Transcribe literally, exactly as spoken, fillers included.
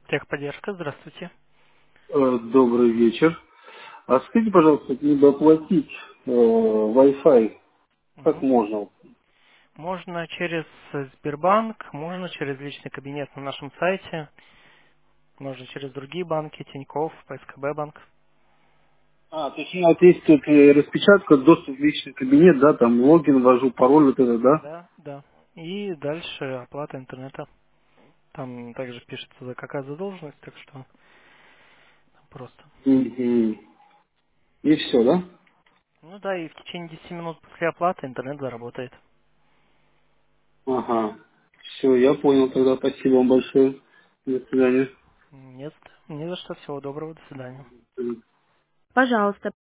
Техподдержка, здравствуйте. Э, Добрый вечер. А скажите, пожалуйста, либо оплатить э, Wi-Fi, как Мгм. можно? Можно через э, Сбербанк, можно через личный кабинет на нашем сайте, можно через другие банки, Тинькофф, ПСКБ банк. А, то есть у меня вот есть тут э, распечатка, доступ в личный кабинет, да, там логин ввожу, пароль вот это, да? Да, да. И дальше оплата интернета. Там также пишется, за какая задолженность, так что просто. Мгм. И все, да? Ну да, и в течение десяти минут после оплаты интернет заработает. Ага. Все, я понял тогда. Спасибо вам большое. До свидания. Нет, не за что, всего доброго, до свидания. Мгм. Пожалуйста,